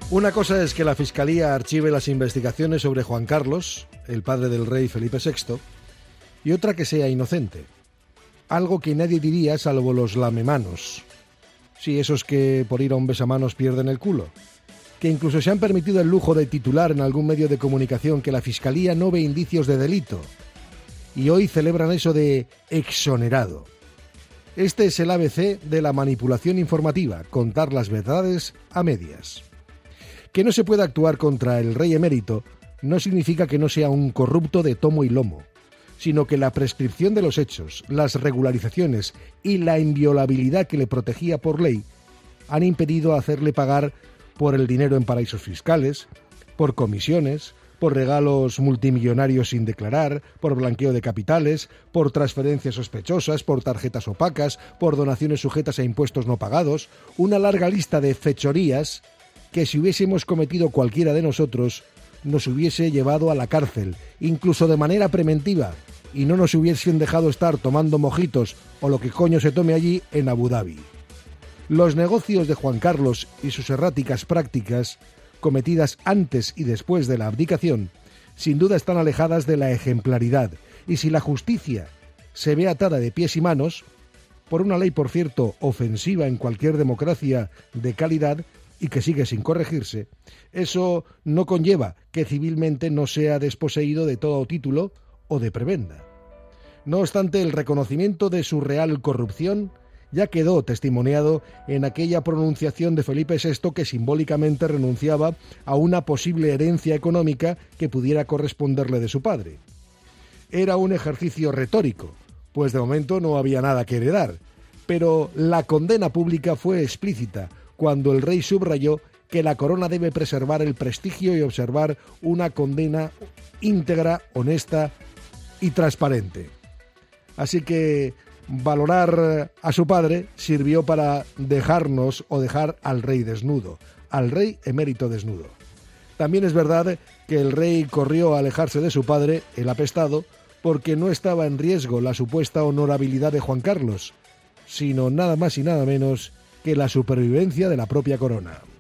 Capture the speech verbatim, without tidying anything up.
Una cosa es que la Fiscalía archive las investigaciones sobre Juan Carlos, el padre del rey Felipe sexto, y otra que sea inocente. Algo que nadie diría salvo los lamemanos. Sí, esos que por ir a un besamanos pierden el culo. Que incluso se han permitido el lujo de titular en algún medio de comunicación que la Fiscalía no ve indicios de delito. Y hoy celebran eso de exonerado. Este es el A B C de la manipulación informativa, contar las verdades a medias. Que no se pueda actuar contra el rey emérito no significa que no sea un corrupto de tomo y lomo, sino que la prescripción de los hechos, las regularizaciones y la inviolabilidad que le protegía por ley han impedido hacerle pagar por el dinero en paraísos fiscales, por comisiones, por regalos multimillonarios sin declarar, por blanqueo de capitales, por transferencias sospechosas, por tarjetas opacas, por donaciones sujetas a impuestos no pagados, una larga lista de fechorías que si hubiésemos cometido cualquiera de nosotros nos hubiese llevado a la cárcel, incluso de manera preventiva, y no nos hubiesen dejado estar tomando mojitos o lo que coño se tome allí en Abu Dhabi. Los negocios de Juan Carlos y sus erráticas prácticas, cometidas antes y después de la abdicación, sin duda están alejadas de la ejemplaridad, y si la justicia se ve atada de pies y manos, por una ley, por cierto, ofensiva en cualquier democracia de calidad, y que sigue sin corregirse, eso no conlleva que civilmente no sea desposeído de todo título o de prebenda. No obstante, el reconocimiento de su real corrupción ya quedó testimoniado en aquella pronunciación de Felipe sexto que simbólicamente renunciaba a una posible herencia económica que pudiera corresponderle de su padre. Era un ejercicio retórico, pues de momento no había nada que heredar, pero la condena pública fue explícita cuando el rey subrayó que la corona debe preservar el prestigio y observar una condena íntegra, honesta y transparente. Así que valorar a su padre sirvió para dejarnos o dejar al rey desnudo, al rey emérito desnudo. También es verdad que el rey corrió a alejarse de su padre, el apestado, porque no estaba en riesgo la supuesta honorabilidad de Juan Carlos, sino nada más y nada menos que la supervivencia de la propia corona.